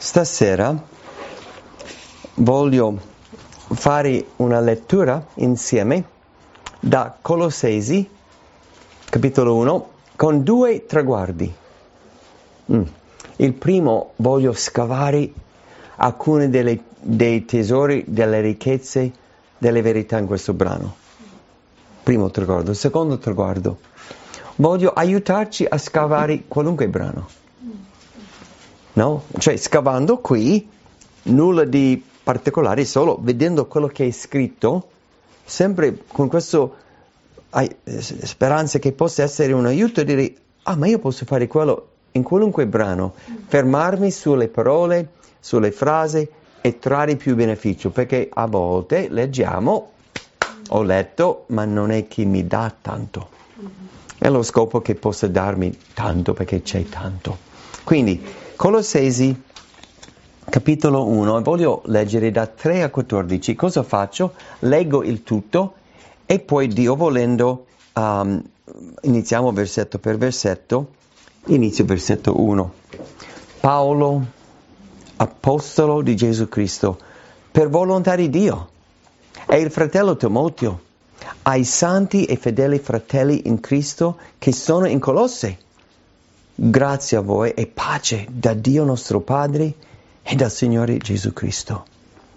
Stasera voglio fare una lettura insieme da Colossesi, capitolo 1, con due traguardi. Il primo, voglio scavare alcuni dei tesori, delle ricchezze, delle verità in questo brano. Primo traguardo. Il secondo traguardo, voglio aiutarci a scavare qualunque brano. No? Cioè, scavando qui, nulla di particolare, solo vedendo quello che è scritto, sempre con questa speranza che possa essere un aiuto a dire, ma io posso fare quello in qualunque brano, fermarmi sulle parole, sulle frasi e trarre più beneficio, perché a volte leggiamo, ho letto, ma non è che mi dà tanto. È lo scopo che possa darmi tanto, perché c'è tanto. Quindi, Colossesi, capitolo 1, e voglio leggere da 3 a 14. Cosa faccio? Leggo il tutto e poi, Dio volendo, iniziamo versetto per versetto. Inizio versetto 1. Paolo, apostolo di Gesù Cristo, per volontà di Dio, e il fratello Timoteo, ai santi e fedeli fratelli in Cristo che sono in Colosse. Grazie a voi e pace da Dio nostro Padre e dal Signore Gesù Cristo.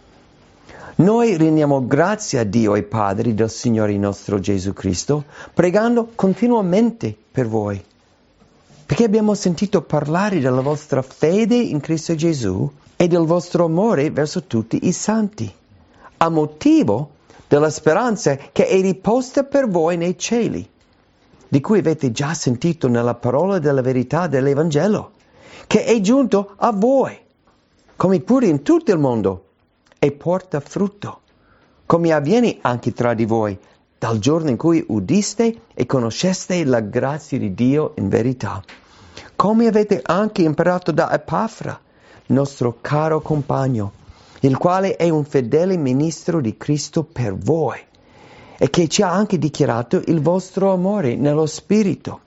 Noi rendiamo grazie a Dio e Padre del Signore nostro Gesù Cristo, pregando continuamente per voi, perché abbiamo sentito parlare della vostra fede in Cristo Gesù e del vostro amore verso tutti i santi, a motivo della speranza che è riposta per voi nei cieli, di cui avete già sentito nella parola della verità dell'Evangelo, che è giunto a voi, come pure in tutto il mondo, e porta frutto, come avviene anche tra di voi, dal giorno in cui udiste e conosceste la grazia di Dio in verità, come avete anche imparato da Epafra, nostro caro compagno, il quale è un fedele ministro di Cristo per voi, e che ci ha anche dichiarato il vostro amore nello Spirito.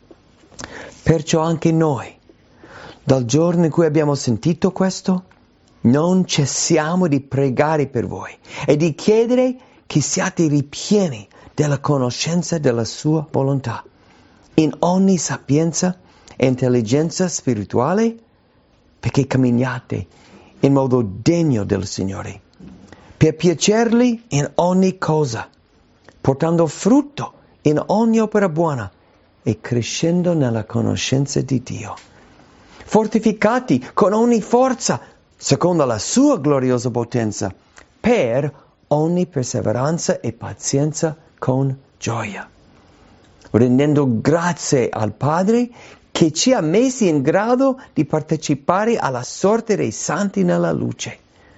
Perciò anche noi, dal giorno in cui abbiamo sentito questo, non cessiamo di pregare per voi e di chiedere che siate ripieni della conoscenza della sua volontà, in ogni sapienza e intelligenza spirituale, perché camminiate in modo degno del Signore, per piacergli in ogni cosa, portando frutto in ogni opera buona e crescendo nella conoscenza di Dio, fortificati con ogni forza, secondo la sua gloriosa potenza, per ogni perseveranza e pazienza con gioia, rendendo grazie al Padre che ci ha messi in grado di partecipare alla sorte dei santi nella luce,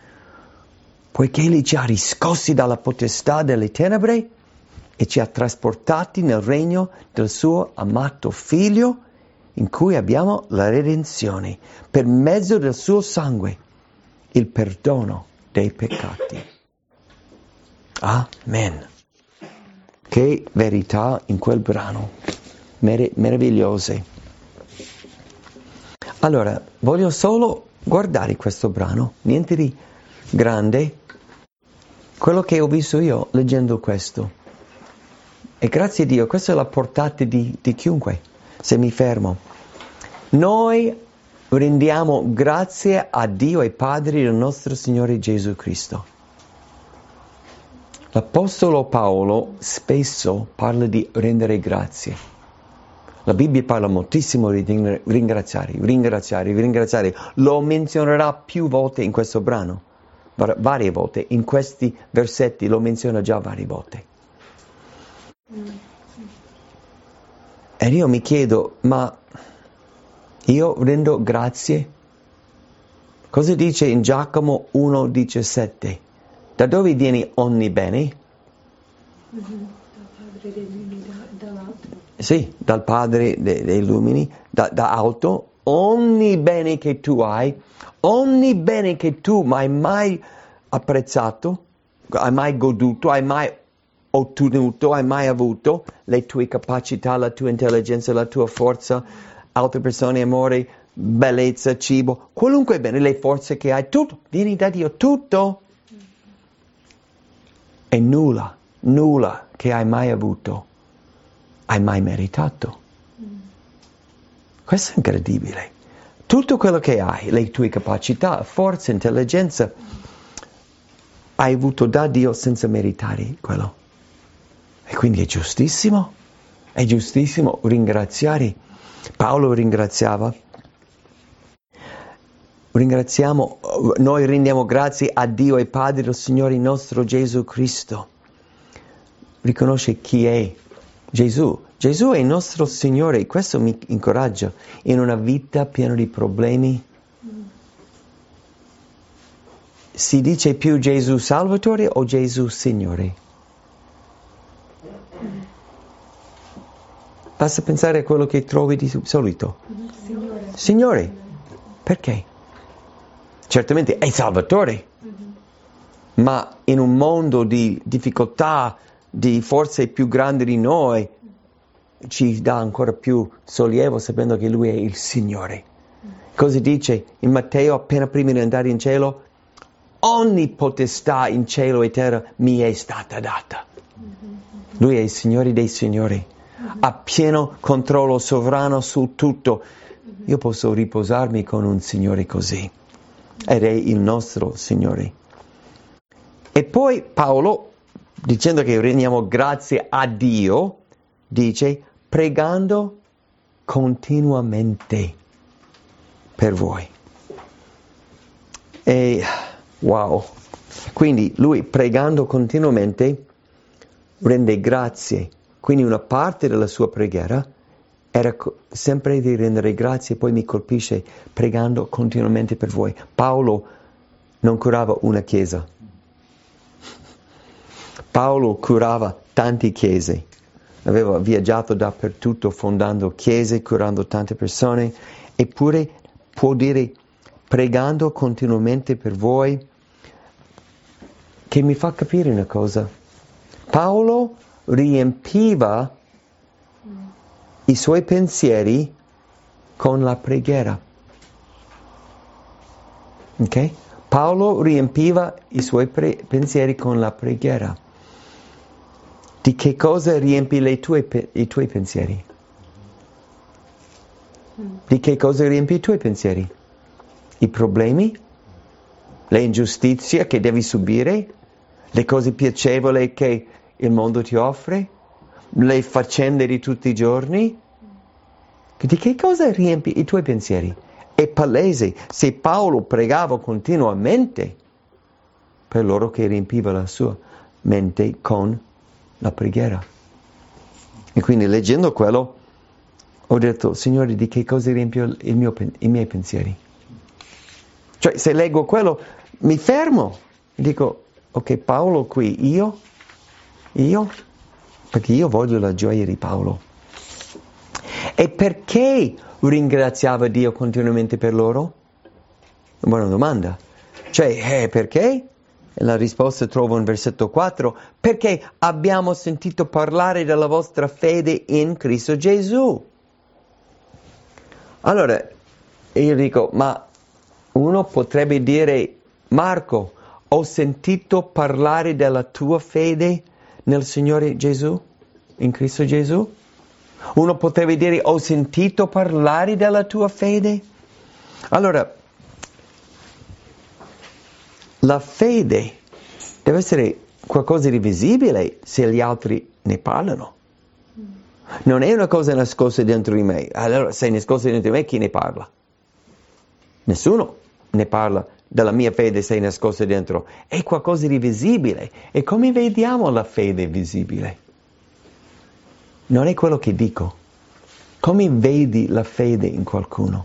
poiché li ci ha riscossi dalla potestà delle tenebre e ci ha trasportati nel regno del suo amato Figlio, in cui abbiamo la redenzione, per mezzo del suo sangue, il perdono dei peccati. Amen. Che verità in quel brano, meravigliose. Allora, voglio solo guardare questo brano, niente di grande, quello che ho visto io leggendo questo. E grazie a Dio, questa è la portata di chiunque, se mi fermo. Noi rendiamo grazie a Dio e Padre del nostro Signore Gesù Cristo. L'Apostolo Paolo spesso parla di rendere grazie. La Bibbia parla moltissimo di ringraziare. Lo menzionerà più volte in questo brano, varie volte. In questi versetti lo menziona già varie volte. E io mi chiedo, ma io rendo grazie? Cosa dice in Giacomo 1,17? Da dove viene ogni bene? Dal Padre dei lumini, dall'alto. Sì, dal Padre dei lumini, da alto. Ogni bene che tu hai, ogni bene che tu hai mai apprezzato, hai mai goduto, hai mai ottenuto, hai mai avuto, le tue capacità, la tua intelligenza, la tua forza, altre persone, amore, bellezza, cibo, qualunque bene, le forze che hai, tutto, vieni da Dio, tutto. E nulla che hai mai avuto, hai mai meritato. Questo è incredibile. Tutto quello che hai, le tue capacità, forza, intelligenza, hai avuto da Dio senza meritare quello. E quindi è giustissimo ringraziare. Paolo ringraziava. Noi rendiamo grazie a Dio e Padre del Signore nostro Gesù Cristo. Riconosce chi è Gesù. Gesù è il nostro Signore, questo mi incoraggia in una vita piena di problemi. Si dice più Gesù Salvatore o Gesù Signore? Basta pensare a quello che trovi di solito. Signore. Perché? Certamente è Salvatore, ma in un mondo di difficoltà, di forze più grandi di noi, ci dà ancora più sollievo sapendo che Lui è il Signore. Così dice in Matteo, appena prima di andare in cielo, ogni potestà in cielo e terra mi è stata data. Lui è il Signore dei Signori, ha pieno controllo sovrano su tutto. Io posso riposarmi con un Signore così, ed è il nostro Signore. E poi Paolo, dicendo che rendiamo grazie a Dio, dice pregando continuamente per voi. E wow, quindi lui pregando continuamente rende grazie, quindi una parte della sua preghiera era sempre di rendere grazie, poi mi colpisce pregando continuamente per voi. Paolo non curava una chiesa. Paolo curava tante chiese. Aveva viaggiato dappertutto fondando chiese, curando tante persone, eppure può dire pregando continuamente per voi, che mi fa capire una cosa. Paolo riempiva i suoi pensieri con la preghiera. Ok? Paolo riempiva i suoi pensieri con la preghiera. Di che cosa riempi i tuoi pensieri? Di che cosa riempi i tuoi pensieri? I problemi? Le ingiustizie che devi subire? Le cose piacevoli che il mondo ti offre? Le faccende di tutti i giorni? Di che cosa riempi i tuoi pensieri? È palese, se Paolo pregava continuamente, per loro che riempiva la sua mente con la preghiera. E quindi leggendo quello ho detto, Signore, di che cosa riempio i miei pensieri? Cioè, se leggo quello, mi fermo e dico, ok, Paolo qui, io? Perché io voglio la gioia di Paolo. E perché ringraziava Dio continuamente per loro? Buona domanda. Cioè, perché? E la risposta trovo in versetto 4. Perché abbiamo sentito parlare della vostra fede in Cristo Gesù. Allora, io dico, ma uno potrebbe dire, Marco, ho sentito parlare della tua fede nel Signore Gesù, in Cristo Gesù? Uno potrebbe dire, ho sentito parlare della tua fede? Allora, la fede deve essere qualcosa di visibile se gli altri ne parlano. Non è una cosa nascosta dentro di me. Allora, se è nascosta dentro di me, chi ne parla? Nessuno ne parla della mia fede se è nascosta dentro. È qualcosa di visibile. E come vediamo la fede visibile? Non è quello che dico. Come vedi la fede in qualcuno?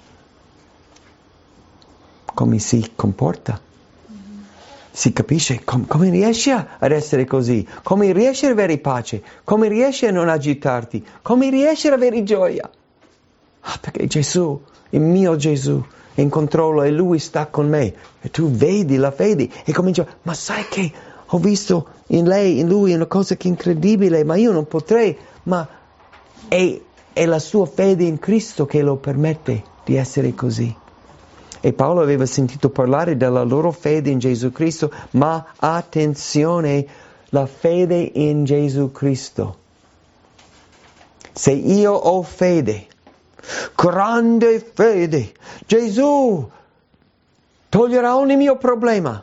Come si comporta? Si capisce come riesci ad essere così? Come riesci ad avere pace? Come riesci a non agitarti? Come riesci ad avere gioia? Perché Gesù, il mio Gesù, è in controllo e Lui sta con me. E tu vedi la fede e cominci, ma sai che ho visto in lei, in Lui, una cosa che è incredibile, ma io non potrei, ma è la sua fede in Cristo che lo permette di essere così. E Paolo aveva sentito parlare della loro fede in Gesù Cristo, ma attenzione, la fede in Gesù Cristo. Se io ho fede, grande fede, Gesù toglierà ogni mio problema.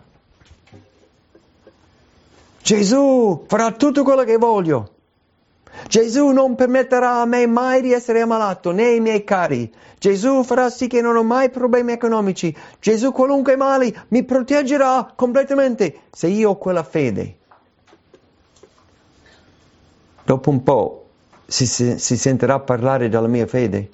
Gesù farà tutto quello che voglio. Gesù non permetterà a me mai di essere ammalato, né ai miei cari. Gesù farà sì che non ho mai problemi economici. Gesù qualunque male mi proteggerà completamente. Se io ho quella fede, dopo un po' si sentirà parlare della mia fede.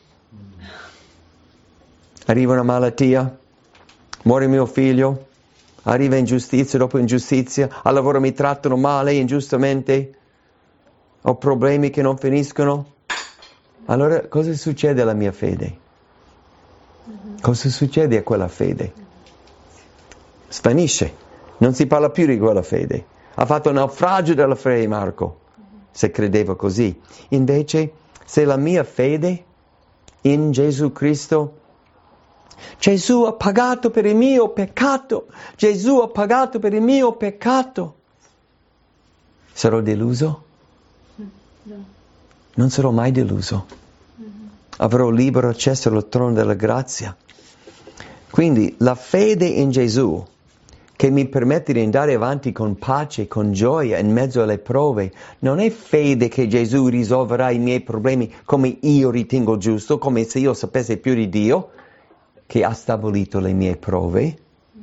Arriva una malattia, muore mio figlio, arriva ingiustizia dopo ingiustizia, al lavoro mi trattano male, ingiustamente, ho problemi che non finiscono. Allora cosa succede alla mia fede? Cosa succede a quella fede? Svanisce, non si parla più di quella fede. Ha fatto un naufragio della fede Marco, se credeva così. Invece, se la mia fede in Gesù Cristo, Gesù ha pagato per il mio peccato, Gesù ha pagato per il mio peccato, sarò deluso? No. Non sarò mai deluso. Avrò libero accesso al trono della grazia. Quindi la fede in Gesù, che mi permette di andare avanti con pace, con gioia in mezzo alle prove, non è fede che Gesù risolverà i miei problemi come io ritengo giusto, come se io sapessi più di Dio, che ha stabilito le mie prove.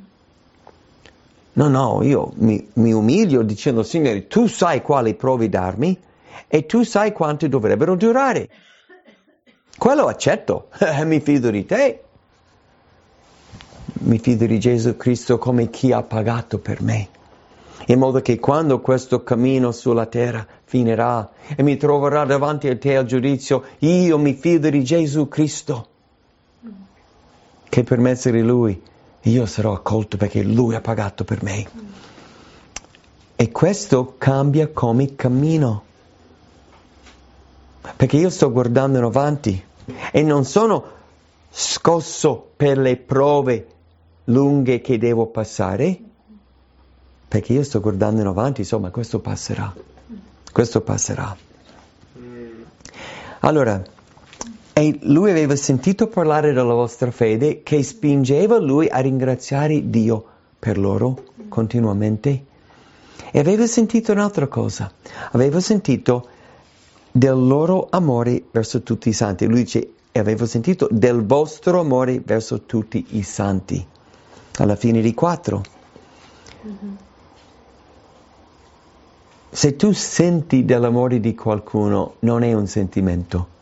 No, io mi umilio dicendo, Signore, tu sai quali prove darmi e tu sai quanto dovrebbero durare. Quello accetto, mi fido di te. Mi fido di Gesù Cristo come chi ha pagato per me. In modo che quando questo cammino sulla terra finirà e mi troverà davanti a te al giudizio, io mi fido di Gesù Cristo. Che per mezzo di Lui io sarò accolto perché Lui ha pagato per me. E questo cambia come cammino. Perché io sto guardando in avanti e non sono scosso per le prove lunghe che devo passare, perché io sto guardando in avanti, insomma, questo passerà. Questo passerà. Allora, e lui aveva sentito parlare della vostra fede che spingeva lui a ringraziare Dio per loro continuamente. E aveva sentito un'altra cosa. Aveva sentito del loro amore verso tutti i santi. Lui dice, e avevo sentito del vostro amore verso tutti i santi. Alla fine di 4. Se tu senti dell'amore di qualcuno, non è un sentimento.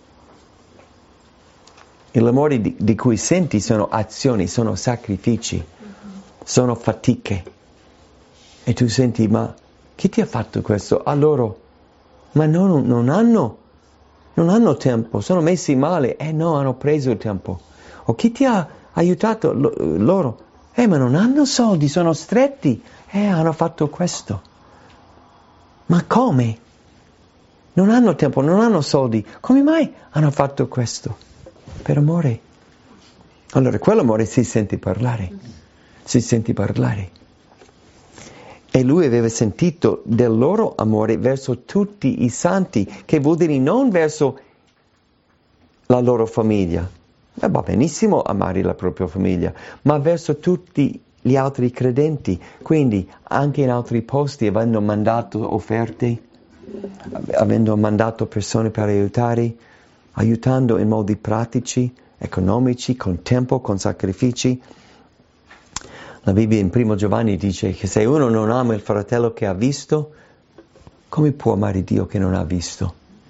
L'amore di cui senti sono azioni, sono sacrifici, sono fatiche. E tu senti, ma chi ti ha fatto questo? A loro. Ma non hanno tempo, sono messi male. No, hanno preso il tempo. O chi ti ha aiutato? Loro. Ma non hanno soldi, sono stretti. Hanno fatto questo. Ma come? Non hanno tempo, non hanno soldi. Come mai hanno fatto questo? Per amore. Allora, quell'amore si sente parlare. Si sente parlare. E lui aveva sentito del loro amore verso tutti i santi, che vuol dire non verso la loro famiglia. Va benissimo amare la propria famiglia, ma verso tutti gli altri credenti. Quindi anche in altri posti, avendo mandato offerte, avendo mandato persone per aiutare, aiutando in modi pratici, economici, con tempo, con sacrifici. La Bibbia in 1 Giovanni dice che se uno non ama il fratello che ha visto, come può amare Dio che non ha visto?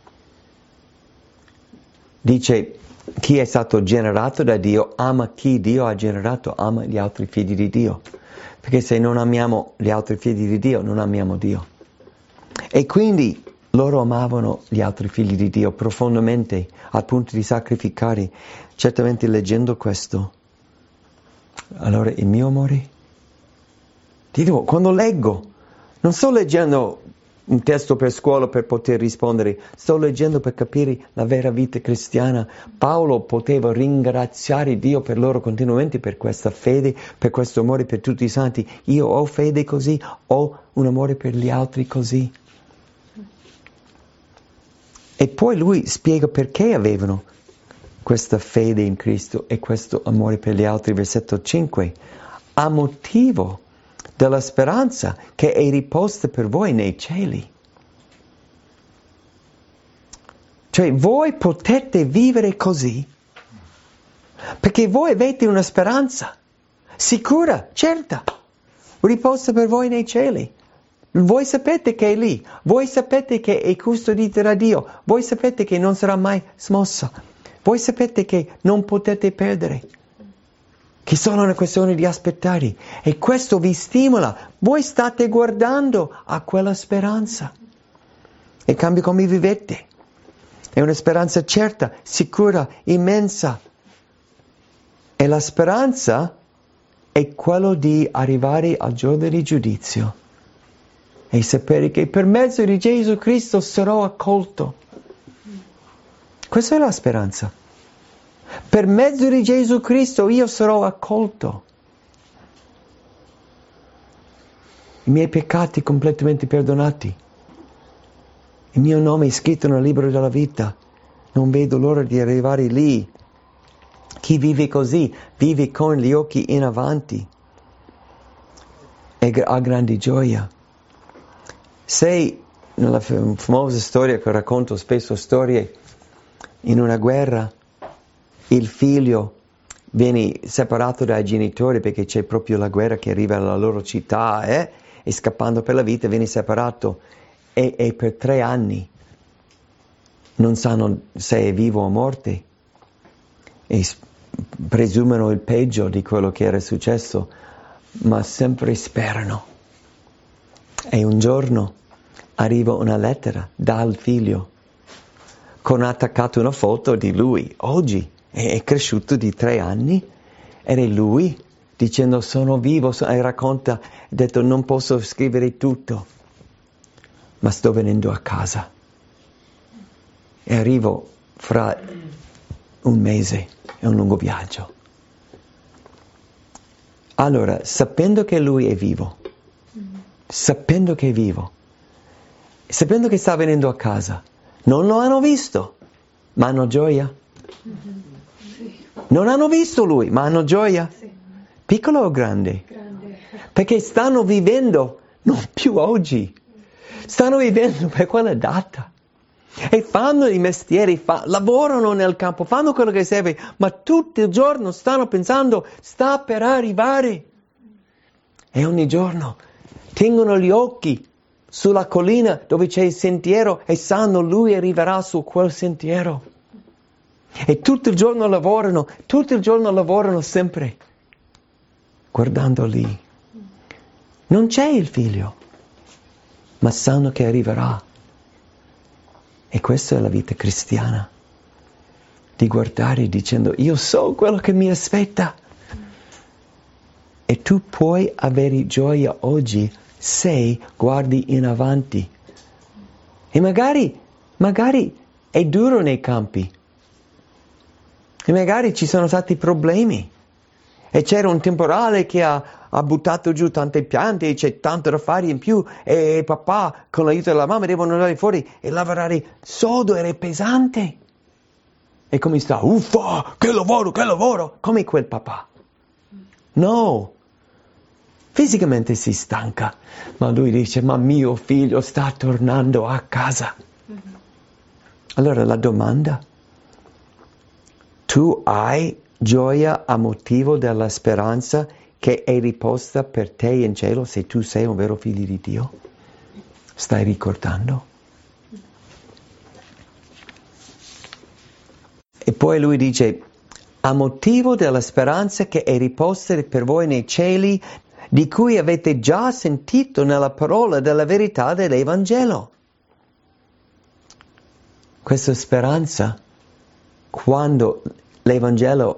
Dice, chi è stato generato da Dio ama chi Dio ha generato, ama gli altri figli di Dio. Perché se non amiamo gli altri figli di Dio, non amiamo Dio. E quindi loro amavano gli altri figli di Dio profondamente, al punto di sacrificare. Certamente leggendo questo, allora il mio amore, quando leggo, non sto leggendo un testo per scuola per poter rispondere, sto leggendo per capire la vera vita cristiana. Paolo poteva ringraziare Dio per loro continuamente per questa fede, per questo amore per tutti i santi. Io ho fede così, ho un amore per gli altri così. E poi lui spiega perché avevano questa fede in Cristo e questo amore per gli altri, versetto 5, a motivo della speranza che è riposta per voi nei cieli. Cioè voi potete vivere così perché voi avete una speranza sicura, certa, riposta per voi nei cieli. Voi sapete che è lì, voi sapete che è custodita da Dio, voi sapete che non sarà mai smossa, voi sapete che non potete perdere, che solo è una questione di aspettare, e questo vi stimola. Voi state guardando a quella speranza e cambia come vivete. È una speranza certa, sicura, immensa. E la speranza è quello di arrivare al giorno di giudizio e sapere che per mezzo di Gesù Cristo sarò accolto. Questa è la speranza. Per mezzo di Gesù Cristo io sarò accolto. I miei peccati completamente perdonati. Il mio nome è scritto nel libro della vita. Non vedo l'ora di arrivare lì. Chi vive così vive con gli occhi in avanti e ha grande gioia. Se nella famosa storia che racconto spesso, storie in una guerra, il figlio viene separato dai genitori perché c'è proprio la guerra che arriva alla loro città, e scappando per la vita viene separato e per 3 anni non sanno se è vivo o morto e presumono il peggio di quello che era successo, ma sempre sperano. E un giorno arriva una lettera dal figlio con attaccato una foto di lui oggi. È cresciuto di 3 anni ed è lui dicendo sono vivo, e racconta, ha detto non posso scrivere tutto, ma sto venendo a casa e arrivo fra un mese, è un lungo viaggio. Allora, sapendo che lui è vivo, sapendo che è vivo, sapendo che sta venendo a casa, non lo hanno visto, ma hanno gioia. Non hanno visto lui, ma hanno gioia. Piccolo o grande? Grande. Perché stanno vivendo non più oggi, stanno vivendo per quella data. E fanno i mestieri, lavorano nel campo, fanno quello che serve, ma tutto il giorno stanno pensando, sta per arrivare. E ogni giorno tengono gli occhi sulla collina dove c'è il sentiero e sanno lui arriverà su quel sentiero. E tutto il giorno lavorano sempre, guardando lì. Non c'è il figlio, ma sanno che arriverà. E questa è la vita cristiana, di guardare dicendo io so quello che mi aspetta. E tu puoi avere gioia oggi se guardi in avanti. E magari è duro nei campi. E magari ci sono stati problemi. E c'era un temporale che ha buttato giù tante piante e c'è tanto da fare in più. E papà con l'aiuto della mamma devono andare fuori e lavorare sodo, era pesante. E come sta? Uffa, che lavoro, come quel papà. No, fisicamente si stanca, ma lui dice, ma mio figlio sta tornando a casa. Allora la domanda, tu hai gioia a motivo della speranza che è riposta per te in cielo se tu sei un vero figlio di Dio? Stai ricordando? E poi lui dice, a motivo della speranza che è riposta per voi nei cieli, di cui avete già sentito nella parola della verità dell'Evangelo. Questa speranza, quando l'Evangelo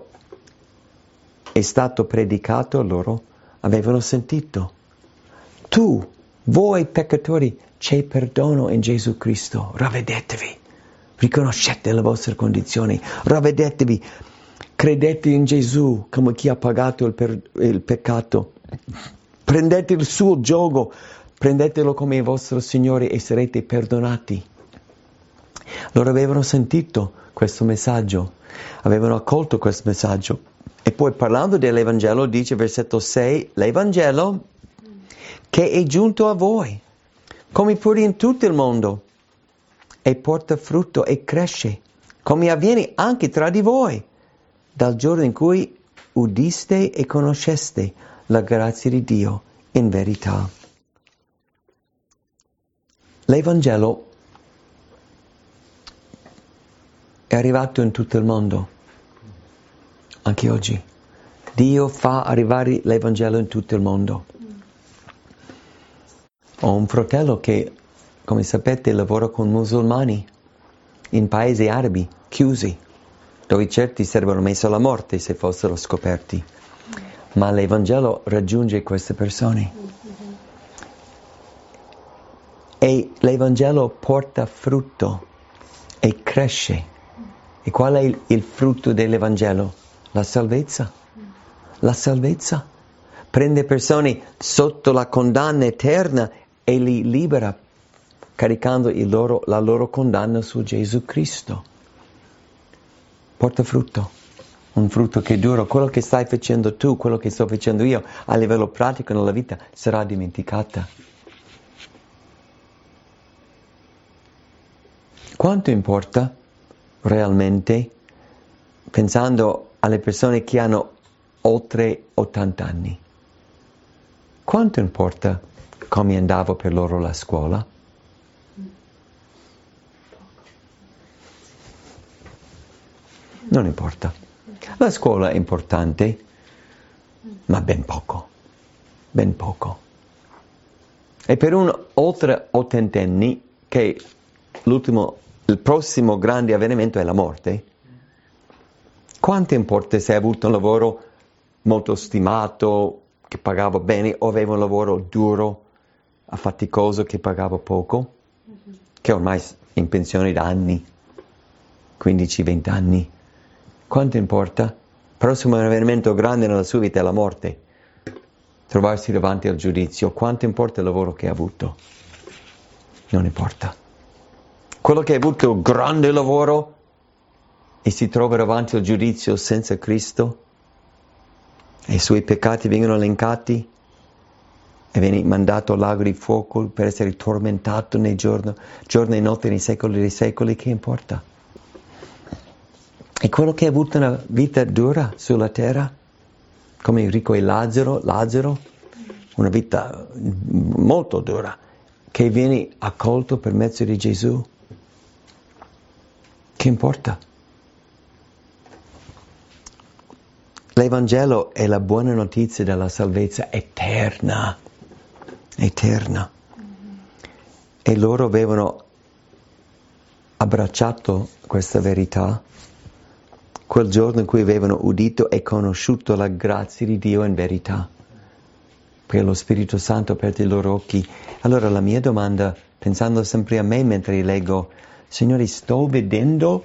è stato predicato, loro avevano sentito. Tu Voi peccatori, c'è perdono in Gesù Cristo, ravvedetevi, riconoscete le vostre condizioni, ravvedetevi, credete in Gesù come chi ha pagato il peccato, prendete il suo giogo, prendetelo come il vostro Signore e sarete perdonati. Loro avevano sentito questo messaggio, avevano accolto questo messaggio. E poi parlando dell'Evangelo dice, versetto 6, l'Evangelo che è giunto a voi, come pure in tutto il mondo, e porta frutto e cresce, come avviene anche tra di voi, dal giorno in cui udiste e conosceste la grazia di Dio in verità. L'Evangelo è arrivato in tutto il mondo, anche oggi. Dio fa arrivare l'Evangelo in tutto il mondo. Ho un fratello che, come sapete, lavora con musulmani in paesi arabi chiusi, dove certi sarebbero messi alla morte se fossero scoperti. Ma l'Evangelo raggiunge queste persone. E l'Evangelo porta frutto e cresce. E qual è il frutto dell'Evangelo? La salvezza. La salvezza. Prende persone sotto la condanna eterna e li libera, caricando la loro condanna su Gesù Cristo. Porta frutto. Un frutto che dura. Quello che stai facendo tu, quello che sto facendo io, a livello pratico nella vita, sarà dimenticata. Quanto importa realmente, pensando alle persone che hanno oltre 80 anni, quanto importa come andava per loro la scuola? Non importa. La scuola è importante, ma ben poco. Ben poco. E per un oltre ottantenne, che il prossimo grande avvenimento è la morte, quanto importa se hai avuto un lavoro molto stimato, che pagava bene, o aveva un lavoro duro, affaticoso, che pagava poco, che ormai è in pensione da anni, 15-20 anni. Quanto importa? Il prossimo avvenimento grande nella sua vita è la morte. Trovarsi davanti al giudizio. Quanto importa il lavoro che ha avuto? Non importa. Quello che ha avuto un grande lavoro e si trova davanti al giudizio senza Cristo e i suoi peccati vengono elencati e viene mandato al lago di fuoco per essere tormentato nei giorni e notte, nei secoli dei secoli, che importa? E quello che ha avuto una vita dura sulla terra, come il ricco e Lazzaro, una vita molto dura, che viene accolto per mezzo di Gesù, che importa? L'Evangelo è la buona notizia della salvezza eterna, eterna. E loro avevano abbracciato questa verità quel giorno in cui avevano udito e conosciuto la grazia di Dio in verità, perché lo Spirito Santo ha aperto i loro occhi. Allora la mia domanda, pensando sempre a me mentre leggo, Signore, sto vedendo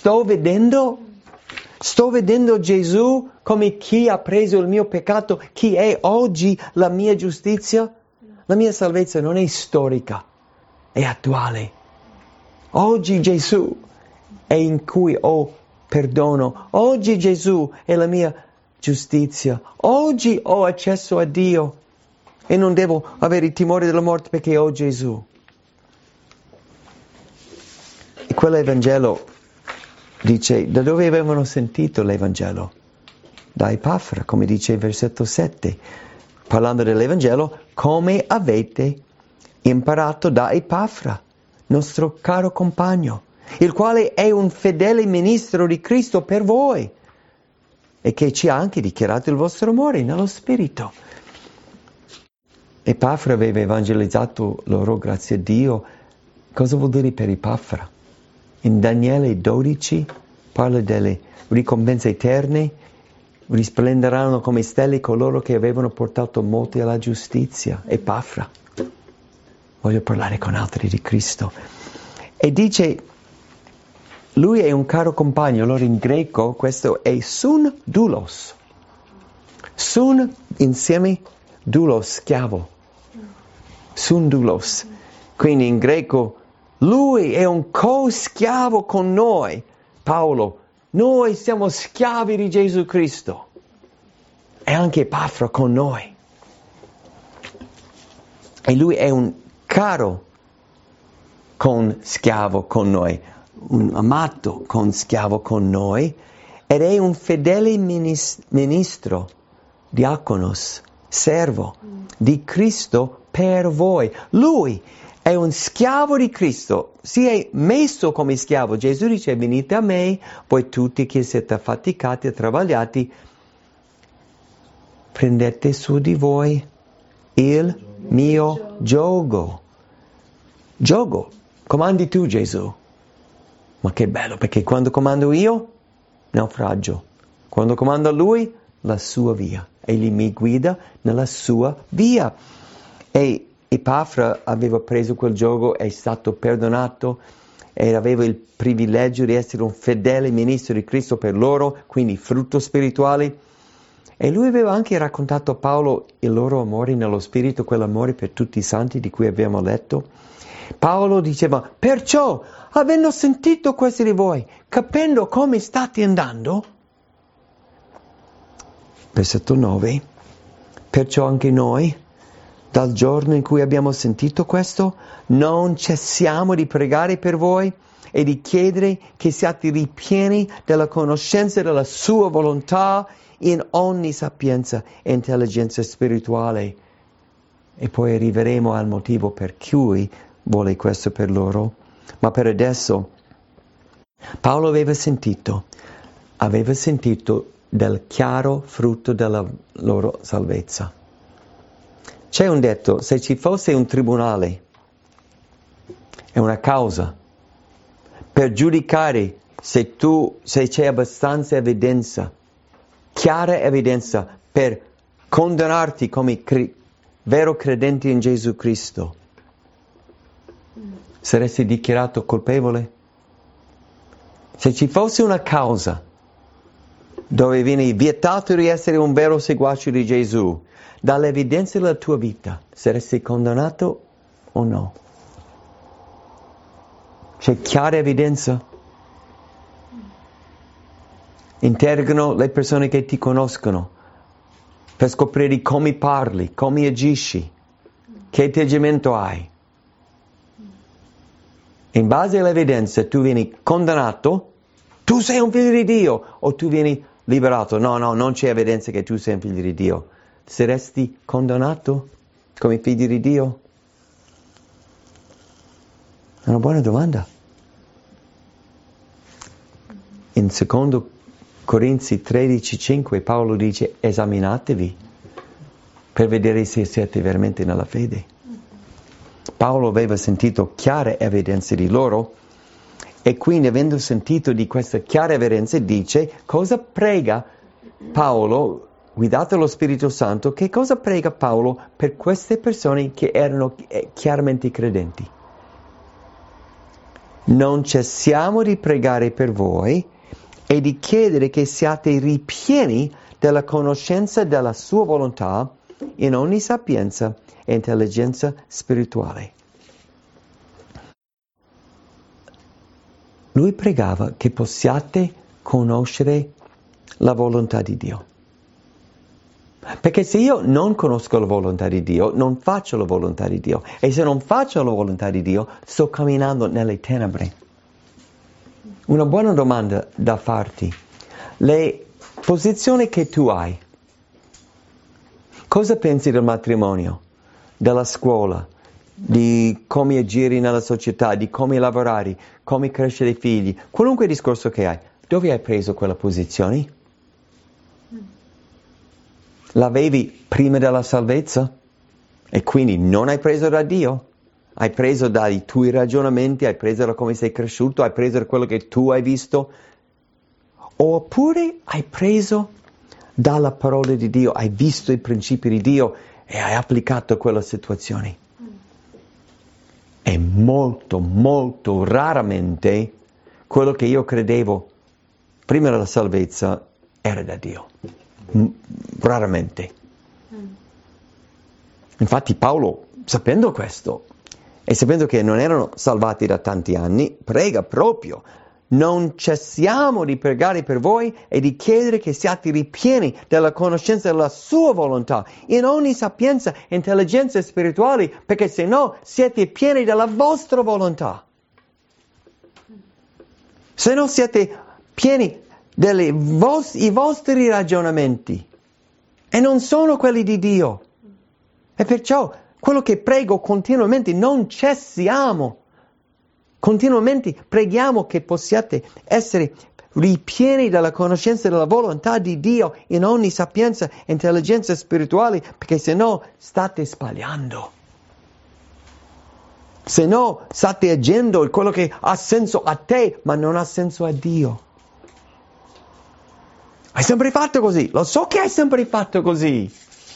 Gesù come chi ha preso il mio peccato, chi è oggi la mia giustizia? La mia salvezza non è storica, è attuale. Oggi Gesù è in cui ho perdono. Oggi Gesù è la mia giustizia. Oggi ho accesso a Dio e non devo avere il timore della morte perché ho Gesù. E quell'Evangelo dice, da dove avevano sentito l'Evangelo? Da Epafra, come dice il versetto 7. Parlando dell'Evangelo, come avete imparato da Epafra, nostro caro compagno, il quale è un fedele ministro di Cristo per voi e che ci ha anche dichiarato il vostro amore nello Spirito. Epafra aveva evangelizzato loro, grazie a Dio. Cosa vuol dire per Epafra? In Daniele 12 parla delle ricompense eterne, risplenderanno come stelle coloro che avevano portato molti alla giustizia. Epafra. voglio parlare con altri di Cristo. E dice, lui è un caro compagno, allora in greco questo è sun doulos. Sun insieme, doulos, schiavo. Sun doulos. Quindi in greco, lui è un co-schiavo con noi. Paolo, noi siamo schiavi di Gesù Cristo. E anche Epafra con noi. E lui è un caro schiavo con noi, un amato schiavo con noi, ed è un fedele ministro, diaconos, servo di Cristo per voi. Lui è un schiavo di Cristo, si è messo come schiavo. Gesù dice, venite a me, voi tutti che siete affaticati e travagliati, prendete su di voi il mio giogo. Giogo, comandi tu Gesù. Ma che bello, perché quando comando io, naufragio. Quando comando lui, la sua via. Egli mi guida nella sua via. E Epafra aveva preso quel giogo, è stato perdonato e aveva il privilegio di essere un fedele ministro di Cristo per loro, quindi frutto spirituale. E lui aveva anche raccontato a Paolo il loro amore nello spirito, quell'amore per tutti i santi di cui abbiamo letto. Paolo diceva, perciò, avendo sentito questo di voi, capendo come state andando, versetto 9, perciò anche noi, dal giorno in cui abbiamo sentito questo, non cessiamo di pregare per voi e di chiedere che siate ripieni della conoscenza della sua volontà in ogni sapienza e intelligenza spirituale. E poi arriveremo al motivo per cui vuole questo per loro. Ma per adesso Paolo aveva sentito del chiaro frutto della loro salvezza. C'è un detto, se ci fosse un tribunale e una causa per giudicare se c'è abbastanza evidenza, chiara evidenza per condannarti come vero credente in Gesù Cristo, saresti dichiarato colpevole? Se ci fosse una causa dove viene vietato di essere un vero seguace di Gesù, dall'evidenza della tua vita, saresti condannato o no? C'è chiara evidenza? Interrogano le persone che ti conoscono per scoprire come parli, come agisci, che atteggiamento hai. In base all'evidenza tu vieni condannato, tu sei un figlio di Dio, o tu vieni liberato. No, non c'è evidenza che tu sei un figlio di Dio. Saresti condannato come figlio di Dio? È una buona domanda. In 2 Corinzi 13:5 Paolo dice, esaminatevi per vedere se siete veramente nella fede. Paolo aveva sentito chiare evidenze di loro e quindi, avendo sentito di questa chiara evidenza, dice cosa prega Paolo, guidato dallo Spirito Santo, che cosa prega Paolo per queste persone che erano chiaramente credenti. Non cessiamo di pregare per voi e di chiedere che siate ripieni della conoscenza della sua volontà in ogni sapienza e intelligenza spirituale. Lui pregava che possiate conoscere la volontà di Dio. Perché se io non conosco la volontà di Dio, non faccio la volontà di Dio. E se non faccio la volontà di Dio, sto camminando nelle tenebre. Una buona domanda da farti. Le posizioni che tu hai, cosa pensi del matrimonio, della scuola, di come agire nella società, di come lavorare, come crescere i figli, qualunque discorso che hai, dove hai preso quella posizione? L'avevi prima della salvezza? E quindi non hai preso da Dio? Hai preso dai tuoi ragionamenti, hai preso da come sei cresciuto, hai preso da quello che tu hai visto? Oppure hai preso dalla parola di Dio, hai visto i principi di Dio e hai applicato quella situazione? E molto, molto raramente quello che io credevo prima della salvezza era da Dio. Raramente. Infatti Paolo, sapendo questo e sapendo che non erano salvati da tanti anni, prega proprio: non cessiamo di pregare per voi e di chiedere che siate ripieni della conoscenza della sua volontà, in ogni sapienza e intelligenza spirituali, perché se no siete pieni della vostra volontà. Se no siete pieni dei vostri ragionamenti e non sono quelli di Dio. E perciò quello che prego continuamente, non cessiamo. Continuamente preghiamo che possiate essere ripieni della conoscenza della volontà di Dio in ogni sapienza e intelligenza spirituale, perché se no state sbagliando. Se no state agendo quello che ha senso a te, ma non ha senso a Dio. Hai sempre fatto così, lo so che hai sempre fatto così,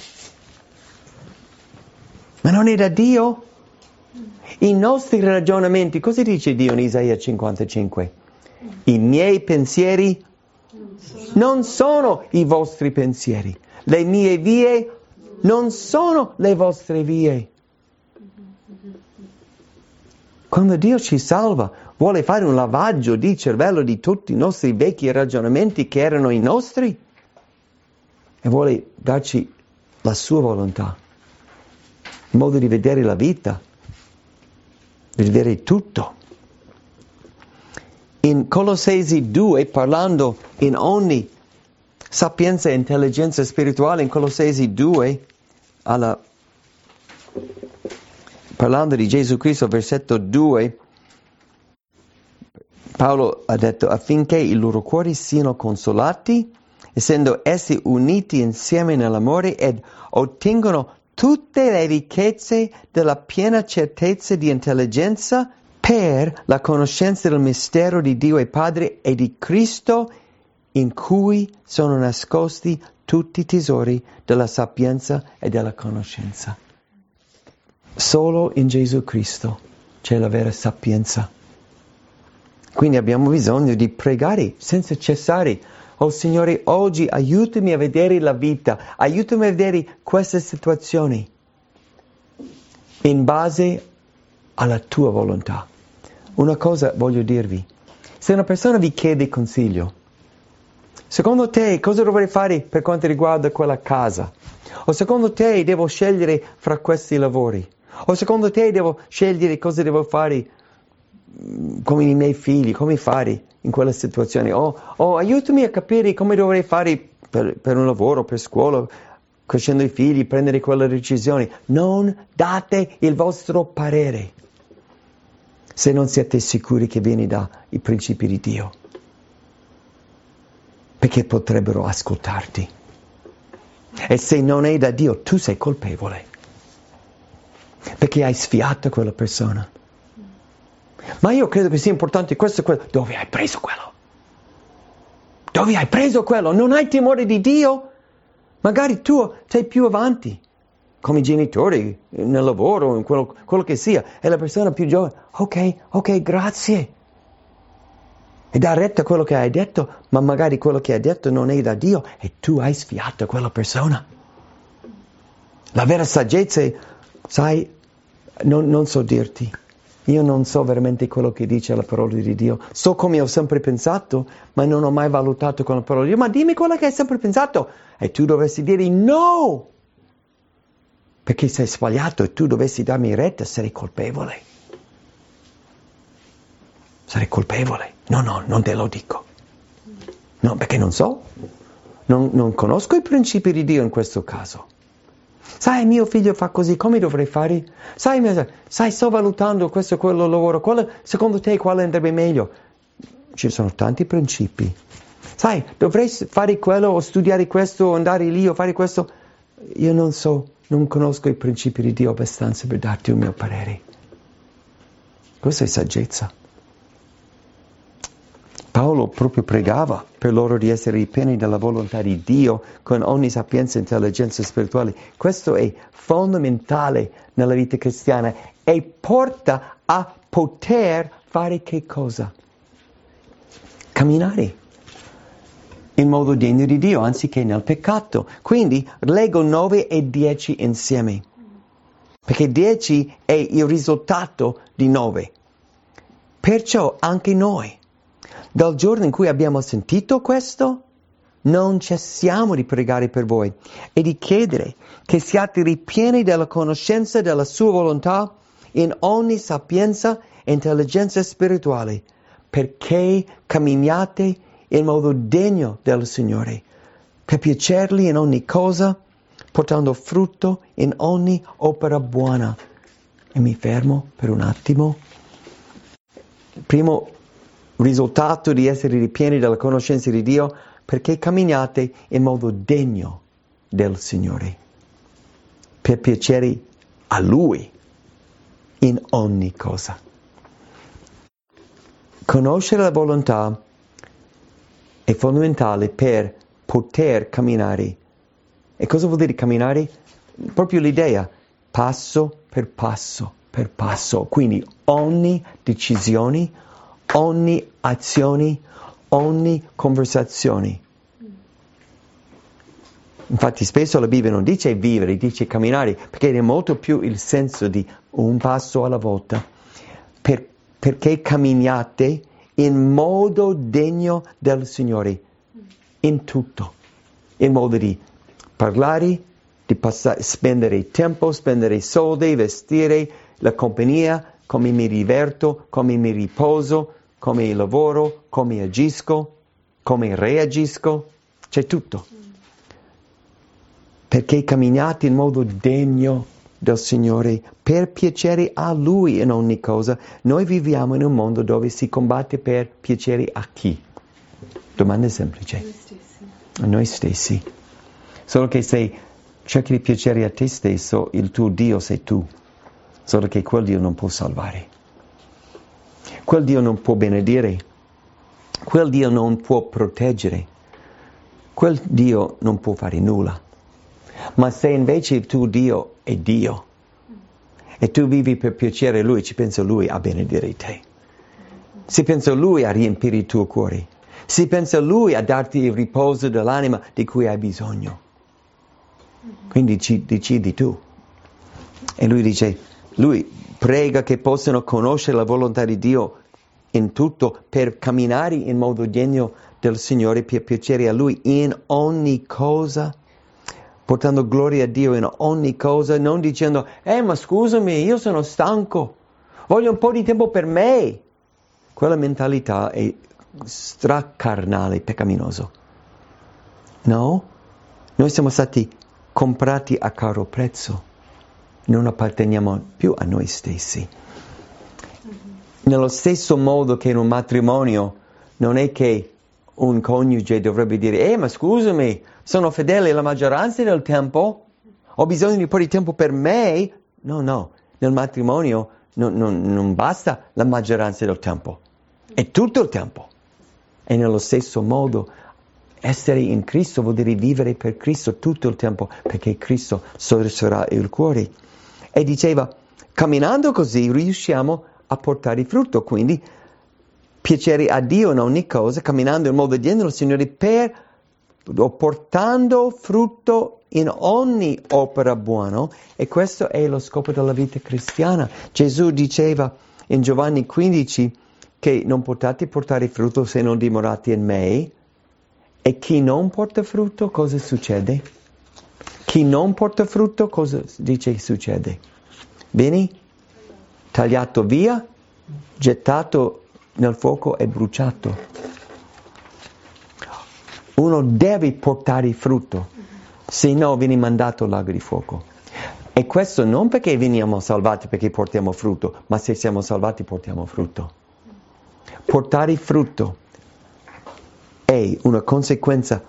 ma non è da Dio? I nostri ragionamenti, cosa dice Dio in Isaia 55? I miei pensieri non sono i vostri pensieri, le mie vie non sono le vostre vie. Quando Dio ci salva, vuole fare un lavaggio di cervello di tutti i nostri vecchi ragionamenti che erano i nostri e vuole darci la sua volontà, il modo di vedere la vita, di vedere tutto. In Colossesi 2, parlando in ogni sapienza e intelligenza spirituale, in Colossesi 2, parlando di Gesù Cristo, versetto 2, Paolo ha detto: affinché i loro cuori siano consolati, essendo essi uniti insieme nell'amore, ed ottengano tutte le ricchezze della piena certezza di intelligenza per la conoscenza del mistero di Dio e Padre e di Cristo, in cui sono nascosti tutti i tesori della sapienza e della conoscenza. Solo in Gesù Cristo c'è la vera sapienza. Quindi abbiamo bisogno di pregare senza cessare. Oh Signore, oggi aiutami a vedere la vita, aiutami a vedere queste situazioni in base alla tua volontà. Una cosa voglio dirvi: se una persona vi chiede consiglio, secondo te cosa dovrei fare per quanto riguarda quella casa? O secondo te devo scegliere fra questi lavori? O secondo te devo scegliere cosa devo fare come i miei figli, come fare in quella situazione? O aiutami a capire come dovrei fare per un lavoro, per scuola, crescendo i figli, prendere quelle decisioni. Non date il vostro parere se non siete sicuri che viene dai principi di Dio, perché potrebbero ascoltarti. E se non è da Dio, tu sei colpevole, perché hai sfiato quella persona. Ma io credo che sia importante questo e quello. Dove hai preso quello? Dove hai preso quello? Non hai timore di Dio? Magari tu sei più avanti, come genitori, nel lavoro, in quello che sia, e la persona più giovane. Ok, grazie. E dà retta a quello che hai detto, ma magari quello che hai detto non è da Dio e tu hai sfiato quella persona. La vera saggezza è, sai, non so dirti. Io non so veramente quello che dice la parola di Dio. So come ho sempre pensato, ma non ho mai valutato con la parola di Dio. Ma dimmi quello che hai sempre pensato. E tu dovresti dire no! Perché sei sbagliato e tu dovessi darmi retta, sarei colpevole. Sarei colpevole. No, non te lo dico. No, perché non so. Non conosco i principi di Dio in questo caso. Sai, mio figlio fa così, come dovrei fare? Sai, sto valutando questo e quello lavoro. Secondo te quale andrebbe meglio? Ci sono tanti principi. Sai, dovrei fare quello o studiare questo o andare lì o fare questo. Io non so, non conosco i principi di Dio abbastanza per darti un mio parere. Questa è saggezza. Paolo Paolo proprio pregava per loro di essere ripieni della volontà di Dio con ogni sapienza e intelligenza spirituale. Questo è fondamentale nella vita cristiana e porta a poter fare che cosa? Camminare in modo degno di Dio anziché nel peccato. Quindi leggo 9 e 10 insieme, perché 10 è il risultato di 9. Perciò anche noi, dal giorno in cui abbiamo sentito questo, non cessiamo di pregare per voi e di chiedere che siate ripieni della conoscenza della sua volontà in ogni sapienza e intelligenza spirituale, perché camminiate in modo degno del Signore, per piacergli in ogni cosa, portando frutto in ogni opera buona. E mi fermo per un attimo. Il primo risultato di essere ripieni della conoscenza di Dio, perché camminiate in modo degno del Signore, per piacere a Lui in ogni cosa. Conoscere la volontà è fondamentale per poter camminare. E cosa vuol dire camminare? Proprio l'idea, passo per passo per passo. Quindi ogni decisione, ogni azione, ogni conversazione. Infatti spesso la Bibbia non dice vivere, dice camminare, perché è molto più il senso di un passo alla volta. Perché camminiate in modo degno del Signore, in tutto. In modo di parlare, di spendere tempo, spendere soldi, vestire, la compagnia, come mi diverto, come mi riposo, come lavoro, come agisco, come reagisco, c'è tutto. Perché camminiate in modo degno del Signore, per piacere a Lui in ogni cosa. Noi viviamo in un mondo dove si combatte per piacere a chi? Domanda semplice. A noi stessi. Solo che se cerchi di piacere a te stesso, il tuo Dio sei tu. Solo che quel Dio non può salvare. Quel Dio non può benedire. Quel Dio non può proteggere. Quel Dio non può fare nulla. Ma se invece il tuo Dio è Dio e tu vivi per piacere a Lui, ci pensa Lui a benedire te. Si pensa Lui a riempire il tuo cuore. Si pensa Lui a darti il riposo dell'anima di cui hai bisogno. Quindi decidi tu. E Lui dice, Lui prega che possano conoscere la volontà di Dio in tutto per camminare in modo degno del Signore, per piacere a Lui in ogni cosa, portando gloria a Dio in ogni cosa, non dicendo, ma scusami, io sono stanco, voglio un po' di tempo per me. Quella mentalità è stracarnale, peccaminoso. No? Noi siamo stati comprati a caro prezzo. Non apparteniamo più a noi stessi. Nello stesso modo che in un matrimonio non è che un coniuge dovrebbe dire, ma scusami, sono fedele la maggioranza del tempo, ho bisogno di un po' di tempo per me. No, nel matrimonio non basta la maggioranza del tempo, è tutto il tempo. E nello stesso modo essere in Cristo vuol dire vivere per Cristo tutto il tempo, perché Cristo sorserà il cuore. E diceva, camminando così riusciamo a portare frutto, quindi piacere a Dio in ogni cosa, camminando in modo degno del Signore, portando frutto in ogni opera buona. E questo è lo scopo della vita cristiana. Gesù diceva in Giovanni 15 che non potete portare frutto se non dimorate in me. E chi non porta frutto, cosa succede? Chi non porta frutto, cosa dice succede? Vieni tagliato via, gettato nel fuoco e bruciato. Uno deve portare frutto, se no viene mandato al lago di fuoco. E questo non perché veniamo salvati perché portiamo frutto, ma se siamo salvati portiamo frutto. Portare frutto è una conseguenza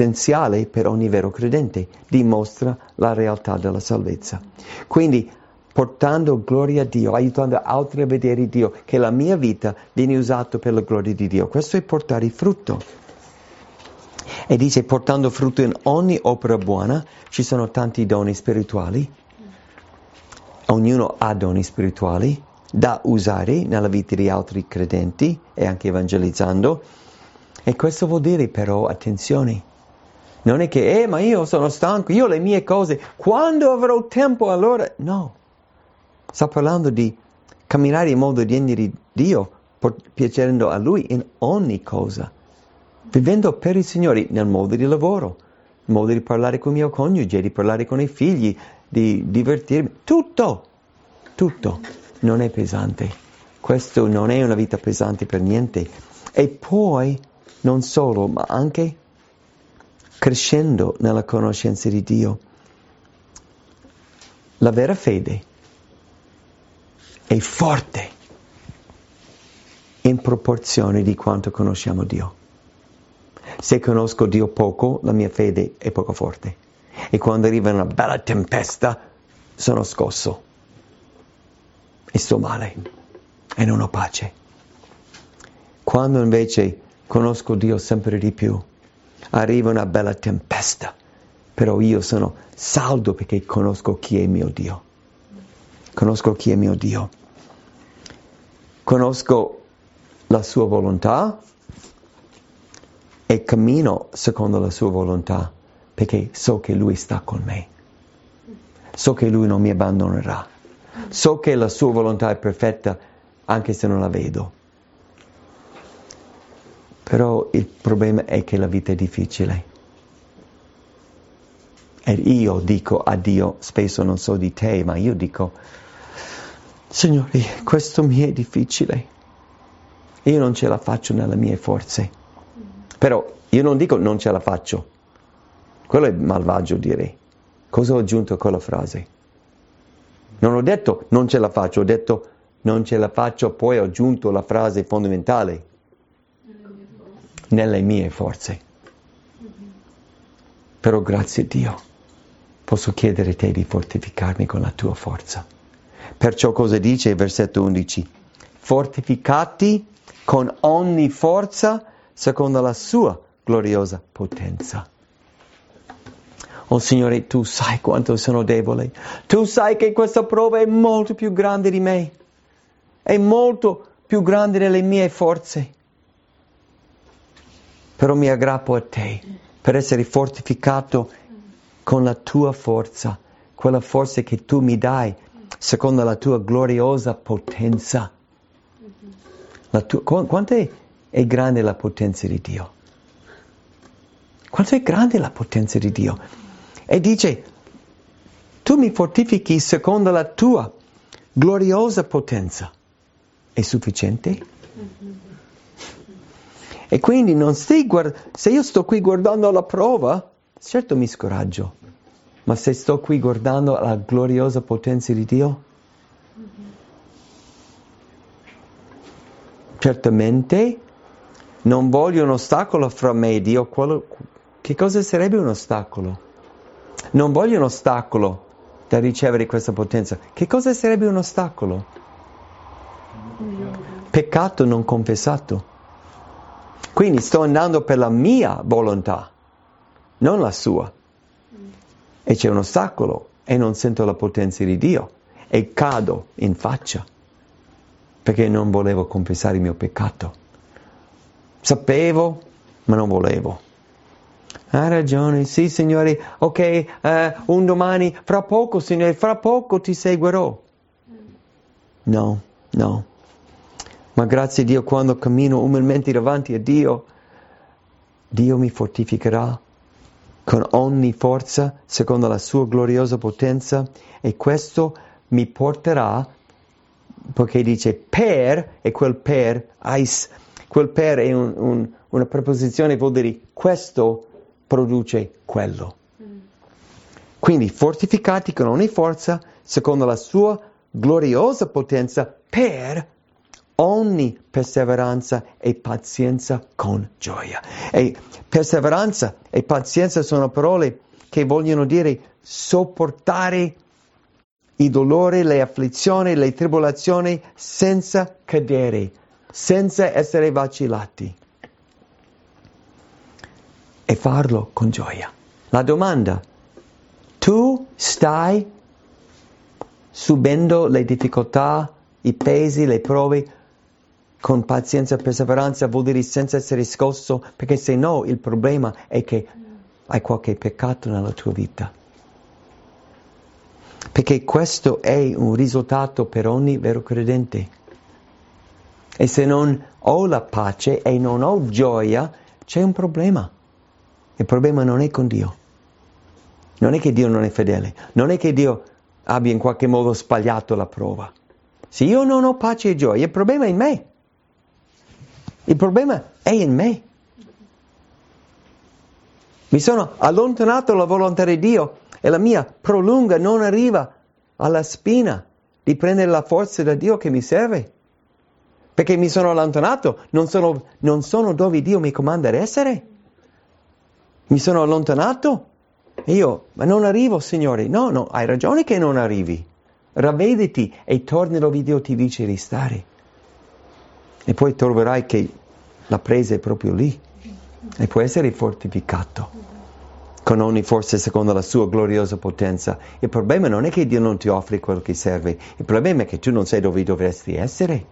essenziale per ogni vero credente, dimostra la realtà della salvezza. Quindi portando gloria a Dio, aiutando altri a vedere Dio, che la mia vita viene usata per la gloria di Dio. Questo è portare frutto. E dice, portando frutto in ogni opera buona, ci sono tanti doni spirituali, ognuno ha doni spirituali da usare nella vita di altri credenti e anche evangelizzando. E questo vuol dire però, attenzione, non è che, ma io sono stanco, io ho le mie cose, quando avrò tempo allora? No, sta parlando di camminare in modo degno di Dio, piacendo a Lui in ogni cosa, vivendo per il Signore nel modo di lavoro, nel modo di parlare con mio coniuge, di parlare con i figli, di divertirmi, tutto, non è pesante. Questo non è una vita pesante per niente. E poi, non solo, ma anche crescendo nella conoscenza di Dio. La vera fede è forte in proporzione di quanto conosciamo Dio. Se conosco Dio poco, la mia fede è poco forte. E quando arriva una bella tempesta, sono scosso. E sto male. E non ho pace. Quando invece conosco Dio sempre di più, arriva una bella tempesta. Però io sono saldo perché conosco chi è mio Dio. Conosco chi è mio Dio. Conosco la sua volontà e cammino secondo la sua volontà, perché so che Lui sta con me. So che Lui non mi abbandonerà. So che la sua volontà è perfetta, anche se non la vedo. Però il problema è che la vita è difficile. E io dico a Dio, spesso non so di te, ma io dico, Signore, questo mi è difficile. Io non ce la faccio nelle mie forze. Però io non dico non ce la faccio. Quello è malvagio dire. Cosa ho aggiunto a quella frase? Non ho detto non ce la faccio, ho detto non ce la faccio, poi ho aggiunto la frase fondamentale. Nelle mie forze. Però grazie a Dio posso chiedere a te di fortificarmi con la tua forza. Perciò cosa dice il versetto 11? Fortificati con ogni forza secondo la sua gloriosa potenza. Oh Signore, tu sai quanto sono debole. Tu sai che questa prova è molto più grande di me. È molto più grande delle mie forze. Però mi aggrappo a te per essere fortificato con la tua forza, quella forza che tu mi dai, secondo la tua gloriosa potenza. Quanto è grande la potenza di Dio? Quanto è grande la potenza di Dio? E dice, tu mi fortifichi secondo la tua gloriosa potenza. È sufficiente? E quindi non stai se io sto qui guardando la prova, certo mi scoraggio, ma se sto qui guardando la gloriosa potenza di Dio, certamente non voglio un ostacolo fra me e Dio. Che cosa sarebbe un ostacolo? Non voglio un ostacolo da ricevere questa potenza. Che cosa sarebbe un ostacolo? Peccato non confessato. Quindi sto andando per la mia volontà, non la sua. E c'è un ostacolo e non sento la potenza di Dio e cado in faccia perché non volevo confessare il mio peccato. Sapevo, ma non volevo. Ha ragione, sì Signore, ok, un domani, fra poco Signore, fra poco ti seguirò. No. Ma grazie a Dio, quando cammino umilmente davanti a Dio, Dio mi fortificherà con ogni forza, secondo la sua gloriosa potenza, e questo mi porterà, perché dice per, e quel per è una preposizione, vuol dire questo produce quello. Quindi fortificati con ogni forza, secondo la sua gloriosa potenza, per ogni perseveranza e pazienza con gioia. E perseveranza e pazienza sono parole che vogliono dire sopportare i dolori, le afflizioni, le tribolazioni senza cadere, senza essere vacillati. E farlo con gioia. La domanda: tu stai subendo le difficoltà, i pesi, le prove con pazienza e perseveranza? Vuol dire senza essere scosso, perché se no il problema è che hai qualche peccato nella tua vita. Perché questo è un risultato per ogni vero credente. E se non ho la pace e non ho gioia, c'è un problema. Il problema non è con Dio. Non è che Dio non è fedele. Non è che Dio abbia in qualche modo sbagliato la prova. Se io non ho pace e gioia, il problema è in me. Il problema è in me. Mi sono allontanato dalla volontà di Dio e la mia prolunga non arriva alla spina di prendere la forza da Dio che mi serve. Perché mi sono allontanato, non sono dove Dio mi comanda ad essere. Mi sono allontanato e ma non arrivo, Signore. No, hai ragione che non arrivi. Ravvediti e torni dove Dio ti dice di stare. E poi troverai che la presa è proprio lì. E può essere fortificato con ogni forza secondo la sua gloriosa potenza. Il problema non è che Dio non ti offre quello che serve. Il problema è che tu non sai dove dovresti essere.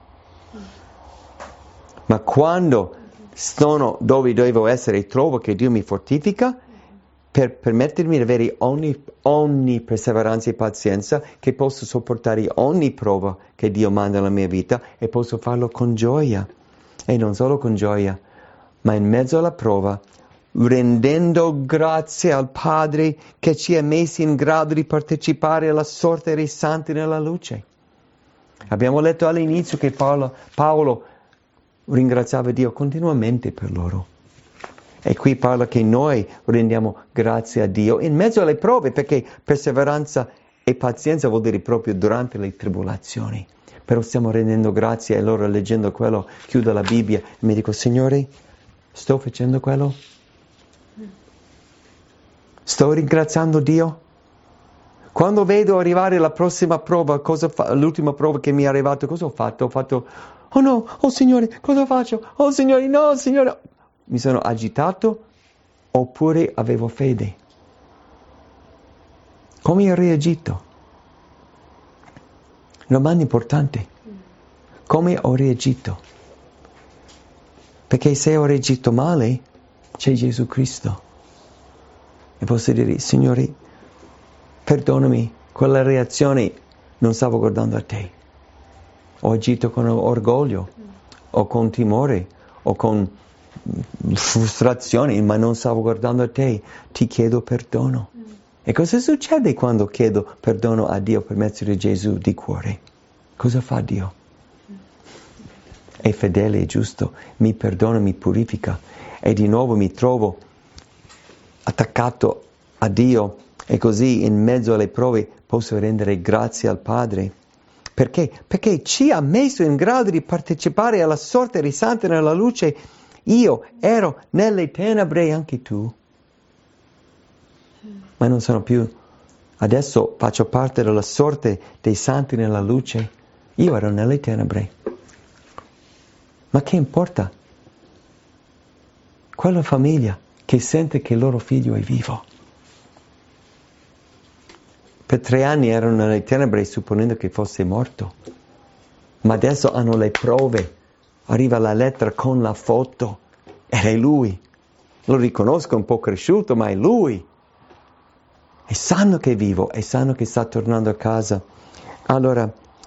Ma quando sono dove devo essere e trovo che Dio mi fortifica per permettermi di avere ogni perseveranza e pazienza, che posso sopportare ogni prova che Dio manda nella mia vita e posso farlo con gioia. E non solo con gioia, ma in mezzo alla prova, rendendo grazie al Padre che ci ha messi in grado di partecipare alla sorte dei santi nella luce. Abbiamo letto all'inizio che Paolo ringraziava Dio continuamente per loro. E qui parla che noi rendiamo grazie a Dio in mezzo alle prove, perché perseveranza e pazienza vuol dire proprio durante le tribolazioni. Però stiamo rendendo grazie, e allora leggendo quello chiudo la Bibbia e mi dico: Signore, sto facendo quello? Sto ringraziando Dio? Quando vedo arrivare la prossima prova, l'ultima prova che mi è arrivata, cosa ho fatto? Ho fatto: oh no, oh Signore, cosa faccio? Oh Signore, no, Signore. Mi sono agitato oppure avevo fede? Come ho reagito? Domanda importante. Come ho reagito? Perché se ho reagito male, c'è Gesù Cristo. E posso dire: Signore, perdonami, quella reazione non stavo guardando a te. Ho agito con orgoglio, o con timore, o con frustrazione, ma non stavo guardando a te. Ti chiedo perdono. E cosa succede quando chiedo perdono a Dio per mezzo di Gesù di cuore? Cosa fa Dio? È fedele e giusto, mi perdona, mi purifica e di nuovo mi trovo attaccato a Dio e così in mezzo alle prove posso rendere grazie al Padre. Perché? Perché ci ha messo in grado di partecipare alla sorte dei santi nella luce. Io ero nelle tenebre, anche tu. Ma non sono più. Adesso faccio parte della sorte dei santi nella luce. Io ero nelle tenebre. Ma che importa? Quella famiglia che sente che il loro figlio è vivo. Per 3 anni erano nelle tenebre supponendo che fosse morto. Ma adesso hanno le prove. Arriva la lettera con la foto. Ed è lui. Lo riconosco un po' cresciuto, ma è lui. E sanno che è vivo. E sanno che sta tornando a casa. Allora,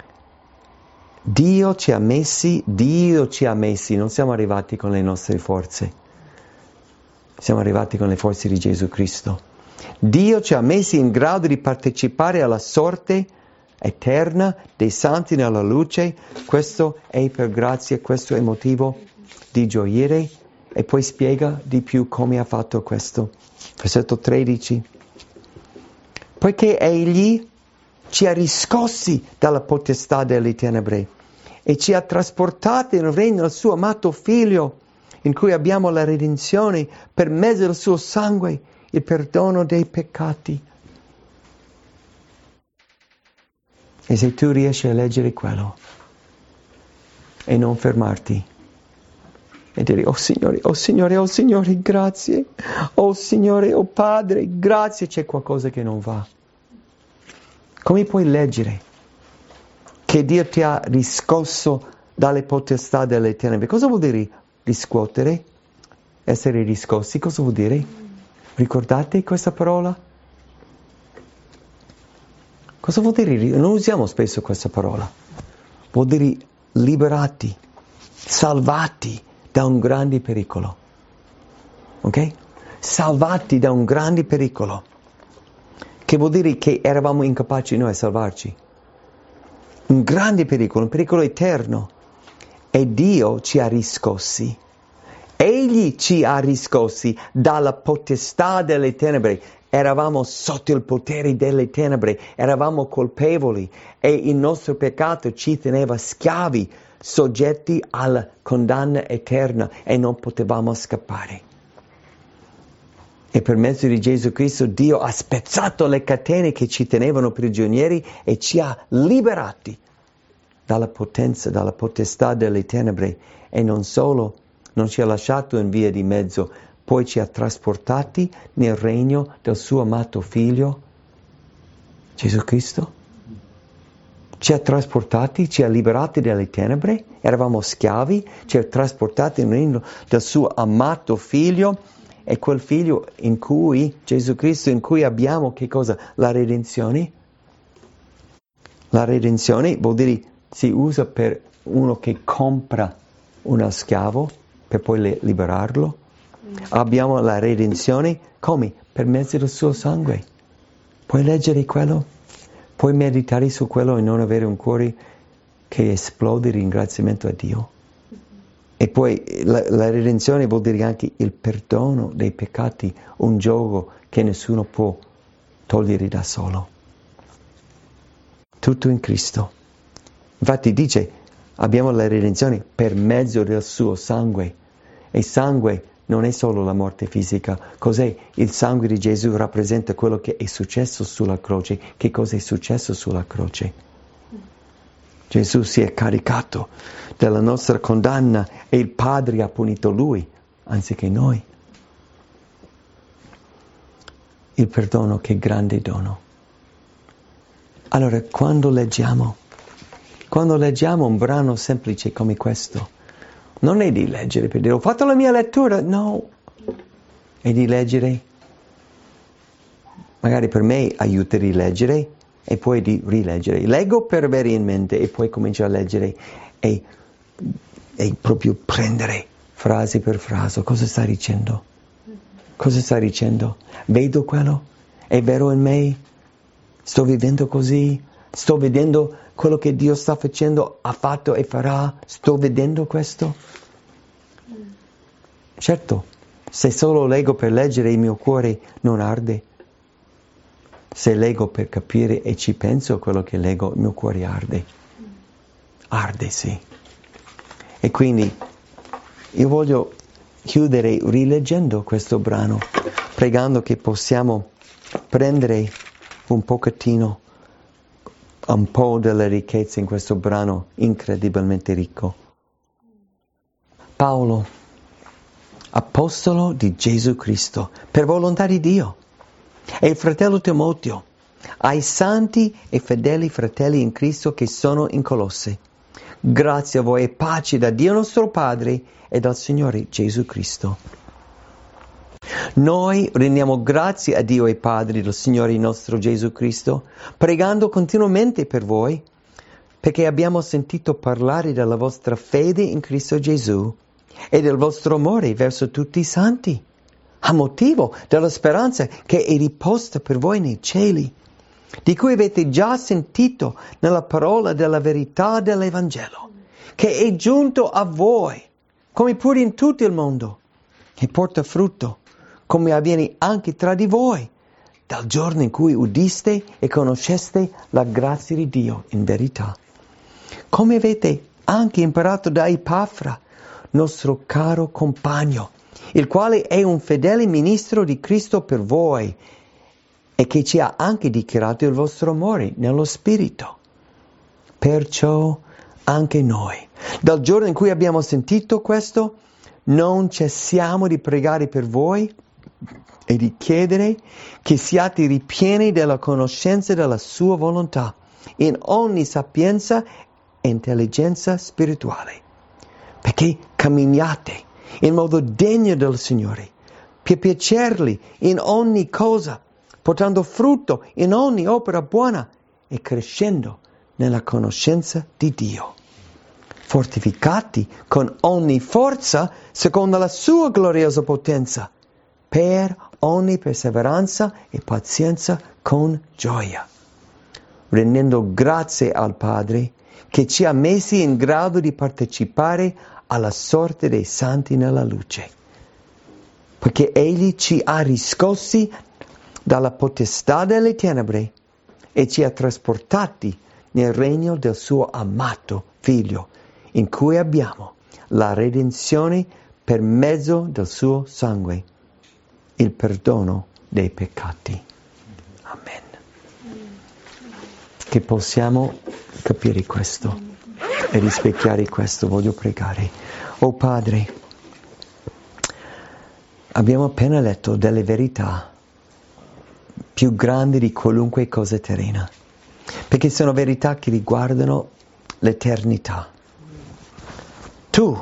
Dio ci ha messi, non siamo arrivati con le nostre forze. Siamo arrivati con le forze di Gesù Cristo. Dio ci ha messi in grado di partecipare alla sorte eterna dei santi nella luce. Questo è per grazia, questo è motivo di gioire. E poi spiega di più come ha fatto questo. Versetto 13. Poiché Egli ci ha riscossi dalla potestà delle tenebre e ci ha trasportati nel regno del suo amato Figlio, in cui abbiamo la redenzione per mezzo del suo sangue, il perdono dei peccati. E se tu riesci a leggere quello e non fermarti e dire oh Signore, oh Signore, oh Signore, grazie, oh Signore, oh Padre, grazie, c'è qualcosa che non va. Come puoi leggere che Dio ti ha riscosso dalle potestà delle tenebre? Cosa vuol dire riscuotere? Essere riscossi, cosa vuol dire? Ricordate questa parola? Cosa vuol dire? Non usiamo spesso questa parola. Vuol dire liberati, salvati da un grande pericolo. Ok? Salvati da un grande pericolo. Che vuol dire che eravamo incapaci noi a salvarci. Un grande pericolo, un pericolo eterno. E Dio ci ha riscossi. Egli ci ha riscossi dalla potestà delle tenebre. Eravamo sotto il potere delle tenebre, eravamo colpevoli e il nostro peccato ci teneva schiavi, soggetti alla condanna eterna e non potevamo scappare. E per mezzo di Gesù Cristo Dio ha spezzato le catene che ci tenevano prigionieri e ci ha liberati dalla potenza, dalla potestà delle tenebre. E non solo, non ci ha lasciato in via di mezzo, poi ci ha trasportati nel regno del suo amato Figlio, Gesù Cristo. Ci ha trasportati, ci ha liberati dalle tenebre, eravamo schiavi, ci ha trasportati nel regno del suo amato Figlio, e quel Figlio in cui, Gesù Cristo, in cui abbiamo che cosa? La redenzione. La redenzione vuol dire, si usa per uno che compra uno schiavo per poi liberarlo. Abbiamo la redenzione, come? Per mezzo del suo sangue. Puoi leggere quello? Puoi meditare su quello e non avere un cuore che esplode di ringraziamento a Dio? E poi la redenzione vuol dire anche il perdono dei peccati, un gioco che nessuno può togliere da solo. Tutto in Cristo. Infatti dice, abbiamo la redenzione per mezzo del suo sangue. E sangue non è solo la morte fisica. Cos'è? Il sangue di Gesù rappresenta quello che è successo sulla croce. Che cosa è successo sulla croce? Gesù si è caricato della nostra condanna e il Padre ha punito Lui, anziché noi. Il perdono, che grande dono. Allora, quando leggiamo un brano semplice come questo, non è di leggere per dire ho fatto la mia lettura, no, è di leggere. Magari per me aiuta a rileggere e poi di rileggere. Leggo per avere in mente e poi comincio a leggere e proprio prendere frase per frase. Cosa sta dicendo? Cosa sta dicendo? Vedo quello? È vero in me? Sto vivendo così? Sto vedendo quello che Dio sta facendo, ha fatto e farà? Sto vedendo questo? Certo, se solo leggo per leggere il mio cuore non arde. Se leggo per capire e ci penso a quello che leggo, il mio cuore arde. Arde, sì. E quindi io voglio chiudere rileggendo questo brano, pregando che possiamo prendere un pochettino, un po' della ricchezza in questo brano incredibilmente ricco. Paolo, apostolo di Gesù Cristo, per volontà di Dio, e il fratello Timoteo, ai santi e fedeli fratelli in Cristo che sono in Colosse. Grazie a voi e pace da Dio nostro Padre e dal Signore Gesù Cristo. Noi rendiamo grazie a Dio e Padre del Signore nostro Gesù Cristo, pregando continuamente per voi, perché abbiamo sentito parlare della vostra fede in Cristo Gesù e del vostro amore verso tutti i santi, a motivo della speranza che è riposta per voi nei cieli, di cui avete già sentito nella parola della verità dell'Evangelo, che è giunto a voi, come pure in tutto il mondo, e porta frutto, come avviene anche tra di voi, dal giorno in cui udiste e conosceste la grazia di Dio in verità. Come avete anche imparato da Epafra, nostro caro compagno, il quale è un fedele ministro di Cristo per voi e che ci ha anche dichiarato il vostro amore nello Spirito. Perciò anche noi, dal giorno in cui abbiamo sentito questo, non cessiamo di pregare per voi e di chiedere che siate ripieni della conoscenza della sua volontà, in ogni sapienza e intelligenza spirituale, perché camminiate in modo degno del Signore, per piacerli in ogni cosa, portando frutto in ogni opera buona e crescendo nella conoscenza di Dio, fortificati con ogni forza secondo la sua gloriosa potenza, per ogni perseveranza e pazienza con gioia, rendendo grazie al Padre che ci ha messi in grado di partecipare alla sorte dei santi nella luce, perché Egli ci ha riscossi dalla potestà delle tenebre e ci ha trasportati nel regno del suo amato Figlio, in cui abbiamo la redenzione per mezzo del suo sangue, il perdono dei peccati. Amen. Che possiamo capire questo e rispecchiare questo, voglio pregare. Oh Padre, abbiamo appena letto delle verità più grandi di qualunque cosa terrena, perché sono verità che riguardano l'eternità. Tu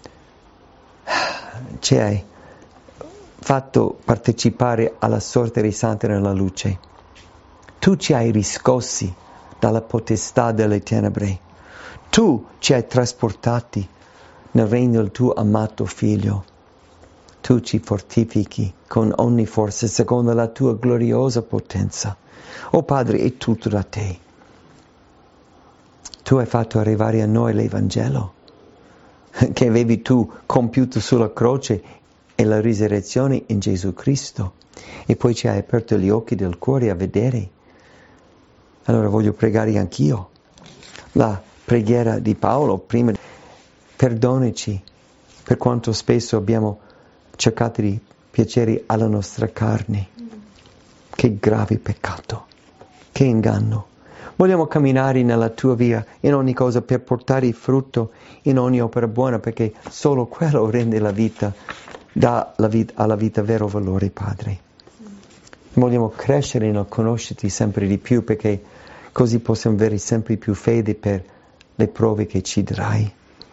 ci hai fatto partecipare alla sorte dei santi nella luce. Tu ci hai riscossi dalla potestà delle tenebre. Tu ci hai trasportati nel regno del tuo amato Figlio. Tu ci fortifichi con ogni forza secondo la tua gloriosa potenza. Oh Padre, è tutto da te. Tu hai fatto arrivare a noi l'Evangelo che avevi tu compiuto sulla croce e la risurrezione in Gesù Cristo, e poi ci hai aperto gli occhi del cuore a vedere. Allora voglio pregare anch'io la preghiera di Paolo prima. Perdonaci per quanto spesso abbiamo cercato di piacere alla nostra carne. Che grave peccato, che inganno. Vogliamo camminare nella tua via in ogni cosa per portare frutto in ogni opera buona, perché solo quello rende la vita, dà alla vita vero valore, Padre. Vogliamo crescere nel conoscerti sempre di più, perché così possiamo avere sempre più fede per le prove che ci darai.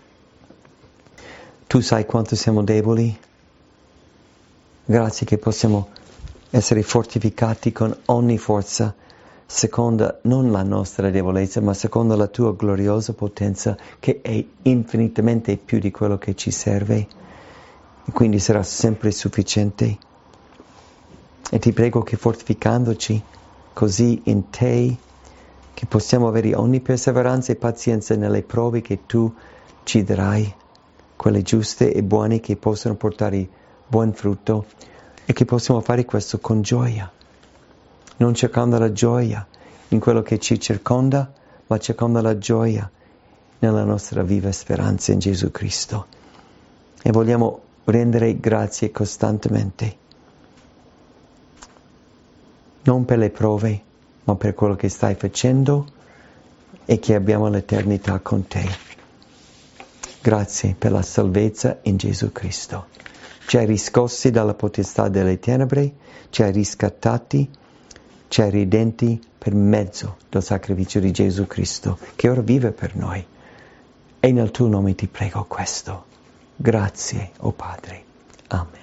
Tu sai quanto siamo deboli. Grazie che possiamo essere fortificati con ogni forza, secondo non la nostra debolezza, ma secondo la tua gloriosa potenza, che è infinitamente più di quello che ci serve, e quindi sarà sempre sufficiente. E ti prego che fortificandoci così in te, che possiamo avere ogni perseveranza e pazienza nelle prove che tu ci darai, quelle giuste e buone che possono portare buon frutto, e che possiamo fare questo con gioia, non cercando la gioia in quello che ci circonda, ma cercando la gioia nella nostra viva speranza in Gesù Cristo. E vogliamo rendere grazie costantemente, non per le prove, ma per quello che stai facendo e che abbiamo l'eternità con te. Grazie per la salvezza in Gesù Cristo. Ci hai riscossi dalla potestà delle tenebre, ci hai riscattati, ci hai redenti per mezzo del sacrificio di Gesù Cristo, che ora vive per noi. E nel tuo nome ti prego questo. Grazie, o Padre. Amen.